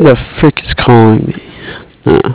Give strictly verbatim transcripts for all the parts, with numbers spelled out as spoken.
the frick is calling me? Uh,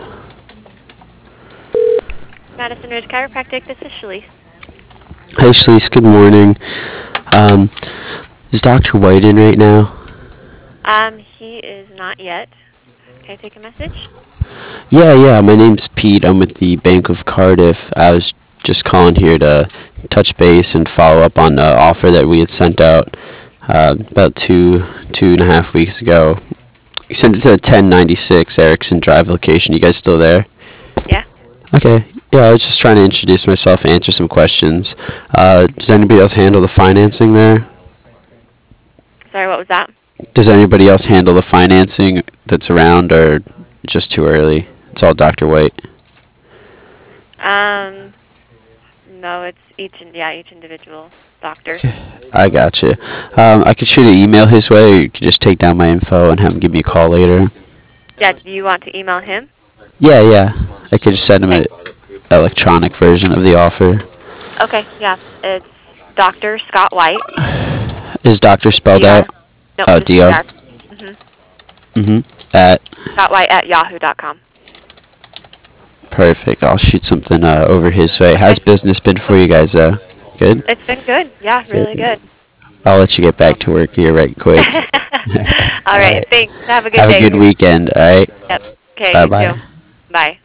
Madison Ridge Chiropractic, this is Shalise. Hey, Shalice, good morning. Um, is Doctor White in right now? Um, he is not yet. Can I take a message? Yeah, yeah, my name's Pete. I'm with the Bank of Cardiff. I was just calling here to touch base and follow up on the offer that we had sent out uh, about two, two and a half weeks ago. You sent it to the ten ninety-six Erickson Drive location. You guys still there? Yeah. Okay. Yeah, I was just trying to introduce myself, answer some questions. Uh, does anybody else handle the financing there? Sorry, what was that? Does anybody else handle the financing that's around, or just too early? It's all Doctor White. Um, no, it's each, in, yeah, each individual doctor. I got you. Um, I could shoot an email his way, or you could just take down my info and have him give me a call later. Yeah, do you want to email him? Yeah, yeah. I could just send him Okay. an electronic version of the offer. Okay, yeah, it's Doctor Scott White. Is doctor spelled D R. out? No, Oh, just D R. D R. Mm-hmm. Mm-hmm. At Scott White at yahoo dot com. perfect. I'll shoot something uh, over his way. How's Okay. business been for you guys, though? Good? It's been good. Yeah, really good. I'll let you get back to work here right quick. All All right, right. thanks. Have a good Have day. a good weekend, all right? Yep. Okay, you Bye-bye. too. Bye.